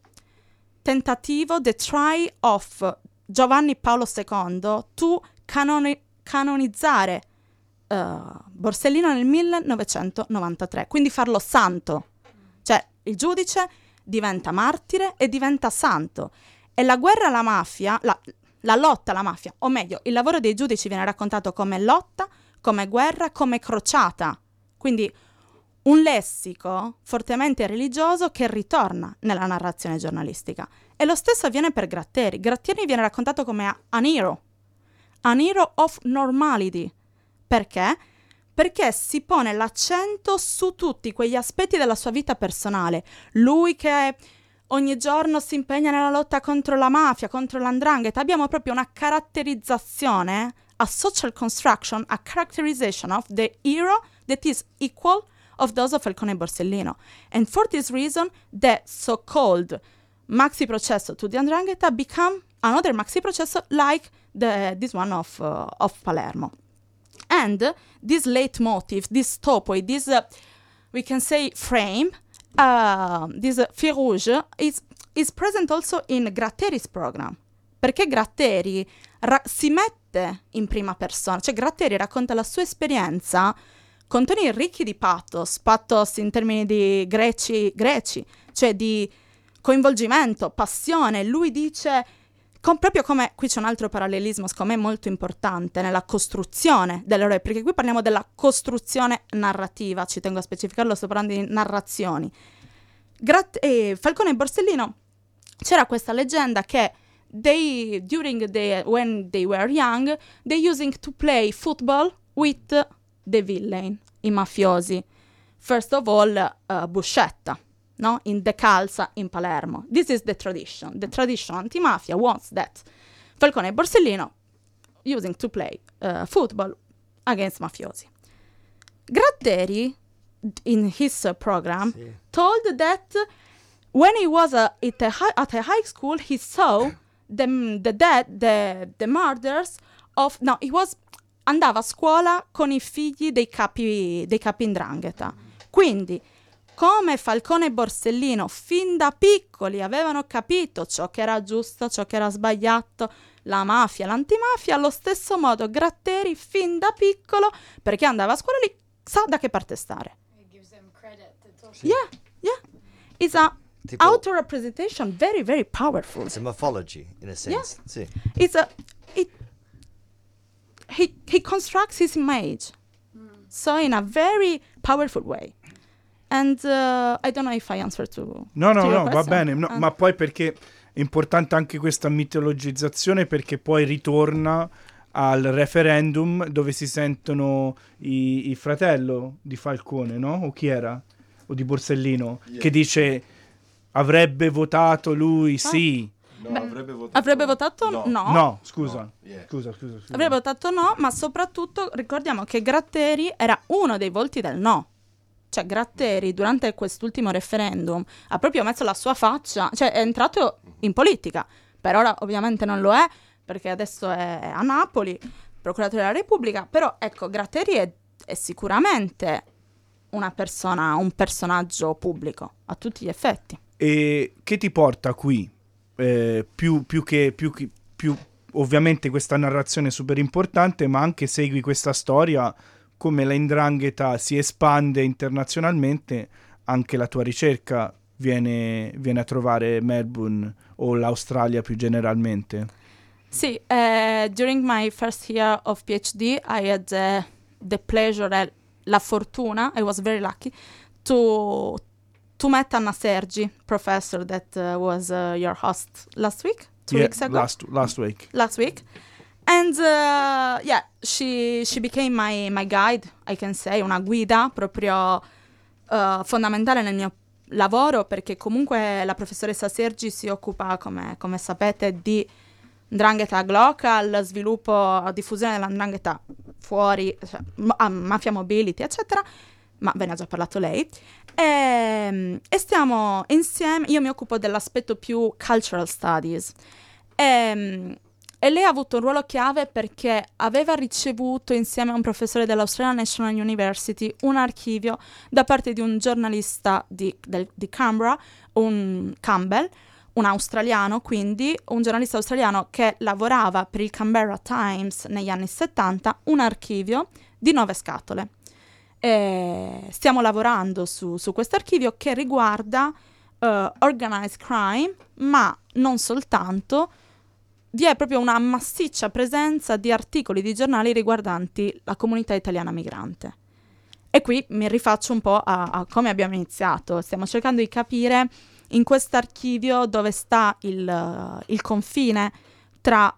try of Giovanni Paolo II to canonizzare Borsellino nel 1993, quindi farlo santo, cioè il giudice diventa martire e diventa santo, e la guerra alla mafia, la lotta alla mafia, o meglio, il lavoro dei giudici viene raccontato come lotta, come guerra, come crociata, quindi un lessico fortemente religioso che ritorna nella narrazione giornalistica. E lo stesso avviene per Gratteri. Gratteri viene raccontato come an hero of normality. Perché? Perché si pone l'accento su tutti quegli aspetti della sua vita personale. Lui che ogni giorno si impegna nella lotta contro la mafia, contro l''ndrangheta. Abbiamo proprio una caratterizzazione, a social construction, a characterization of the hero that is equal of those of Falcone e Borsellino. And for this reason, the so-called maxi processo to the 'ndrangheta become another maxi processo like this one of Palermo. And this leitmotiv, this topo, this we can say frame, this fil rouge is present also in Gratteri's program. perché Gratteri si mette in prima persona, cioè Gratteri racconta la sua esperienza con toni ricchi di pathos in termini di greci, cioè di coinvolgimento, passione. Lui dice, proprio come, qui c'è un altro parallelismo secondo me molto importante nella costruzione dell'eroe, perché qui parliamo della costruzione narrativa, ci tengo a specificarlo, sto parlando di narrazioni. Falcone e Borsellino, c'era questa leggenda che when they were young, they using to play football with the villain, i mafiosi. First of all, Buscetta, no? In De Calza in Palermo. This is the tradition. The tradition antimafia wants that Falcone e Borsellino using to play football against mafiosi. Gratteri, in his program, told that when he was at a high school, he saw the murders of... No, andava a scuola con i figli dei capi 'ndrangheta. Quindi, come Falcone e Borsellino fin da piccoli avevano capito ciò che era giusto, ciò che era sbagliato, la mafia, l'antimafia, allo stesso modo Gratteri fin da piccolo, perché andava a scuola lì, sa da che parte stare. Yeah. It's a auto-representation very, very powerful. It's a mythology, in a sense. Yeah. He constructs his image, so in a very powerful way. And I don't know if I answered to No, your va question. bene, ma poi perché è importante anche questa mitologizzazione, perché poi ritorna al referendum dove si sentono i fratello di Falcone, no? O chi era? O di Borsellino, che dice avrebbe votato lui, sì. No, avrebbe votato no. No, scusa. Scusa. Avrebbe votato no, ma soprattutto ricordiamo che Gratteri era uno dei volti del no. Cioè Gratteri durante quest'ultimo referendum ha proprio messo la sua faccia, cioè è entrato in politica. Per ora ovviamente non lo è, perché adesso è a Napoli, procuratore della Repubblica, però ecco, Gratteri è sicuramente una persona, un personaggio pubblico a tutti gli effetti. E che ti porta qui? Più ovviamente questa narrazione super importante, ma anche segui questa storia, come la 'ndrangheta si espande internazionalmente, anche la tua ricerca viene a trovare Melbourne o l'Australia più generalmente. Sì, during my first year of PhD I had the pleasure, la fortuna, I was very lucky to meet Anna Sergi, professor that was your host last week, 2 weeks ago. Last week. And she became my guide, I can say, una guida proprio fondamentale nel mio lavoro, perché comunque la professoressa Sergi si occupa, come sapete, di 'ndrangheta local, sviluppo, diffusione della 'ndrangheta fuori, cioè, mafia mobility, eccetera. Ma ve ne ha già parlato lei. E stiamo insieme, io mi occupo dell'aspetto più cultural studies. E lei ha avuto un ruolo chiave perché aveva ricevuto insieme a un professore dell'Australian National University un archivio da parte di un giornalista di Canberra, un Campbell, un australiano, quindi un giornalista australiano che lavorava per il Canberra Times negli anni 70, un archivio di 9 scatole. Stiamo lavorando su questo archivio che riguarda organized crime, ma non soltanto. Vi è proprio una massiccia presenza di articoli di giornali riguardanti la comunità italiana migrante. E qui mi rifaccio un po' a come abbiamo iniziato. Stiamo cercando di capire in quest'archivio dove sta il confine tra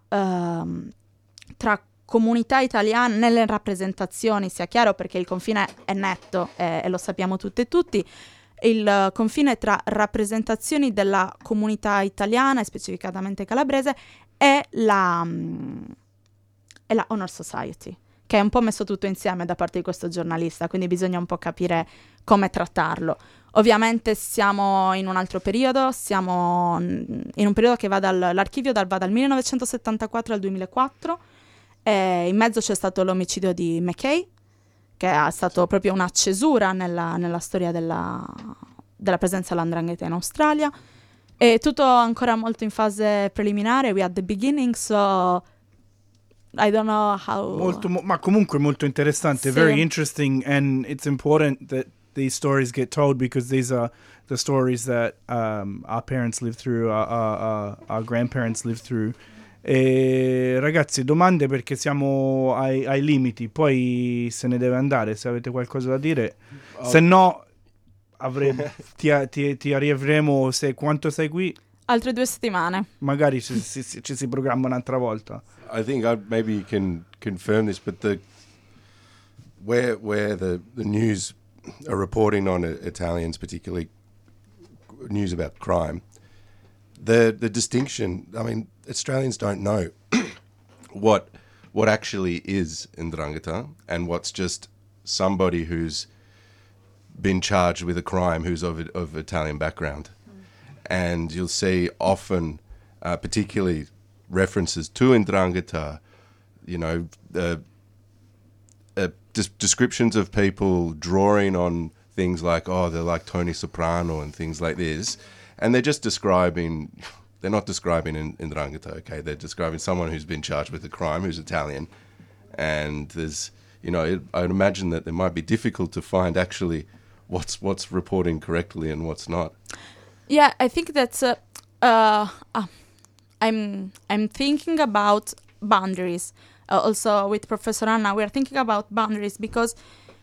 comunità italiana nelle rappresentazioni, sia chiaro, perché il confine è netto e lo sappiamo tutte e tutti. Il confine tra rappresentazioni della comunità italiana, e specificatamente calabrese, e la Honor Society, che è un po' messo tutto insieme da parte di questo giornalista, quindi bisogna un po' capire come trattarlo. Ovviamente siamo in un altro periodo, siamo in un periodo che va l'archivio va dal 1974 al 2004, e in mezzo c'è stato l'omicidio di McKay, che è stato proprio una cesura nella storia della presenza dell''ndrangheta in Australia. È tutto ancora molto in fase preliminare, we are at the beginning, so I don't know how... ma comunque molto interessante, very interesting, and it's important that these stories get told because these are the stories that our parents lived through, our grandparents lived through. E ragazzi, domande perché siamo ai limiti, poi se ne deve andare, se avete qualcosa da dire, se no ti arriveremo, quanto sei qui? Altre 2 settimane. Magari ci si programma un'altra volta. I think maybe you can confirm this, but where the news are reporting on Italians, particularly news about crime, the distinction, I mean, Australians don't know what actually is 'ndrangheta and what's just somebody who's been charged with a crime who's of Italian background. And you'll see often, particularly references to 'ndrangheta, descriptions of people drawing on things like, they're like Tony Soprano and things like this. And they're just they're not describing 'ndrangheta, okay? They're describing someone who's been charged with a crime, who's Italian. And there's, I'd imagine that it might be difficult to find actually what's reporting correctly and what's not. Yeah, I think that's I'm thinking about boundaries. Also with Professor Anna, we are thinking about boundaries because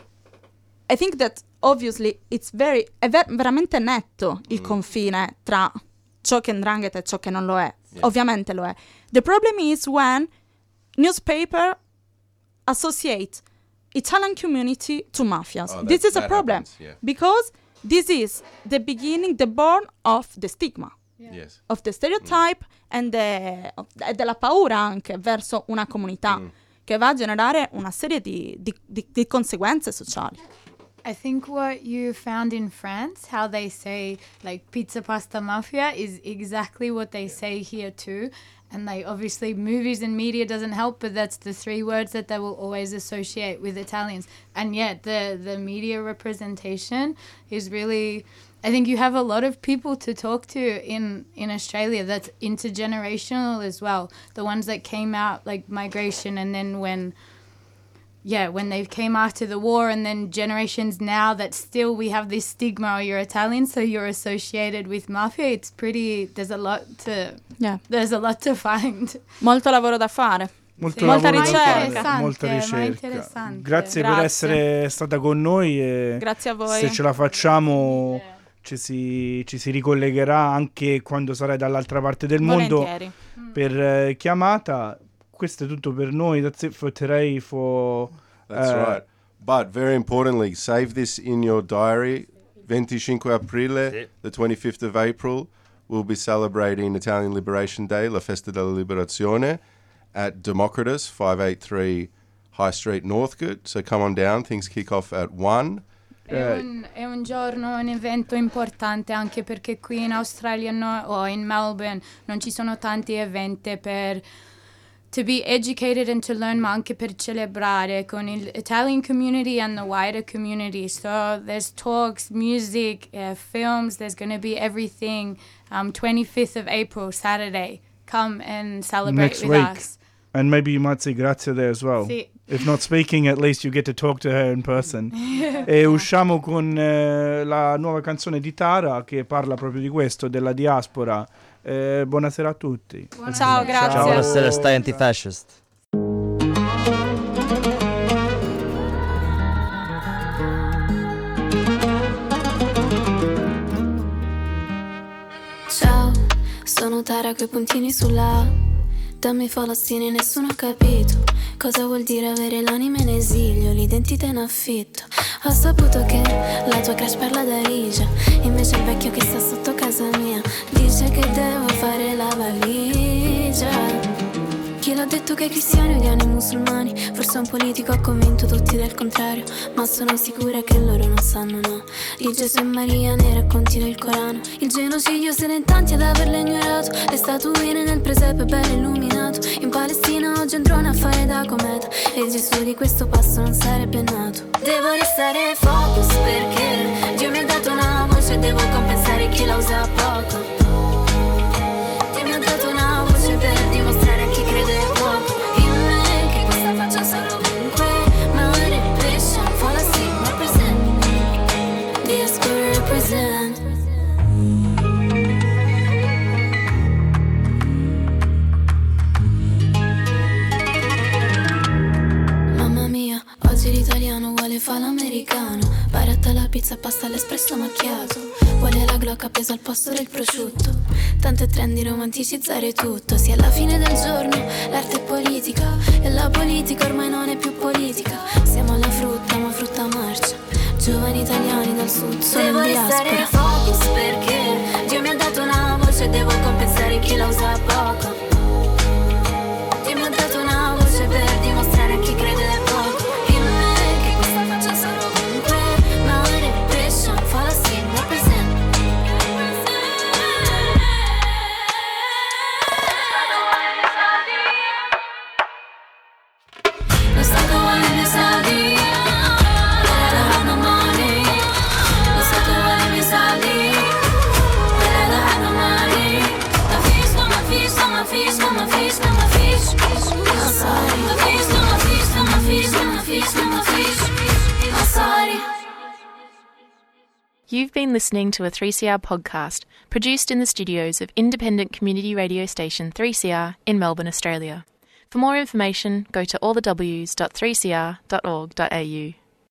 I think that obviously it's veramente netto il confine tra ciò che è 'ndrangheta e ciò che non lo è. Yeah. Ovviamente lo è. The problem is when newspaper associate Italian community to mafias. This is a problem because this is the beginning, the born of the stigma. Yes. Of the stereotype and della paura anche verso una comunità che va a generare una serie di conseguenze sociali. I think what you found in France, how they say like pizza, pasta, mafia, is exactly what they say here too. And obviously movies and media doesn't help, but that's the 3 words that they will always associate with Italians. And yet the media representation is really, I think you have a lot of people to talk to in Australia that's intergenerational as well. The ones that came out like migration, and then when they came after the war, and then generations now that still we have this stigma, oh, you're Italian, so you're associated with mafia. It's pretty, there's a lot to find. Molto lavoro da fare. Molta ricerca. Molta ricerca. Grazie per essere stata con noi e grazie a voi. Se ce la facciamo ci si ricollegherà anche quando sarai dall'altra parte del mondo per chiamata. Questo è tutto per noi. That's it for today. That's right. But very importantly, save this in your diary. 25 Aprile, the 25th of April, we'll be celebrating Italian Liberation Day, La Festa della Liberazione, at Democritus, 583 High Street, Northcote. So come on down. Things kick off at 1. È un giorno, un evento importante anche perché qui in Australia o in Melbourne non ci sono tanti eventi per to be educated and to learn, ma anche per celebrare con l'Italian community and the wider community. So there's talks, music, films, there's going to be everything. 25th of April, Saturday. Come and celebrate next with week. us. And maybe you might say grazie there as well. Sì. If not speaking, at least you get to talk to her in person. E usciamo con la nuova canzone di Tara che parla proprio di questo, della diaspora. Buonasera a tutti. Ciao, grazie. Ciao, buonasera, stai antifascist. Ciao, sono Tara coi puntini sulla A. Dammi Falastini, nessuno ha capito cosa vuol dire avere l'anima in esilio, l'identità in affitto. Ho saputo che la tua crush parla da Rigia, invece il vecchio che sta sotto casa mia dice che devo fare la valigia. Chi l'ha detto che i cristiani odiano i musulmani? Forse un politico ha convinto tutti del contrario, ma sono sicura che loro non sanno, no, di Gesù e Maria nei racconti del Corano. Il genocidio siete in tanti ad averlo ignorato, le statuine nel presepe bello illuminato. In Palestina oggi un drone a fare da cometa, e Gesù di questo passo non sarebbe nato. Devo restare focus perché Dio mi ha dato una voce e devo compensare chi la usa poco. pizza e pasta all'espresso macchiato. Vuole la Glock appesa al posto del prosciutto. Tanto è trendy romanticizzare tutto. Sì, alla fine del giorno l'arte è politica e la politica ormai non è più politica. Siamo alla frutta, ma frutta marcia. Giovani italiani dal sud sono in diaspora. Devo restare focus perché Dio mi ha dato una voce e devo compensare chi la usa poco. Dio mi ha dato una voce per dimostrare a chi crede poco in me, che questa faccia sarò ovunque. Mare, pesce, falassin, represent. Lo Stato vuole dei soldi, better have no money. Lo Stato vuole dei soldi, better have no money. La fish, come fish, come fish, come fish, come fish. I'm sorry. La fish, come fish, come fish, come fish, come fish. I'm sorry. You've been listening to a 3CR podcast produced in the studios of independent community radio station 3CR in Melbourne, Australia. For more information, go to allthews.3cr.org.au.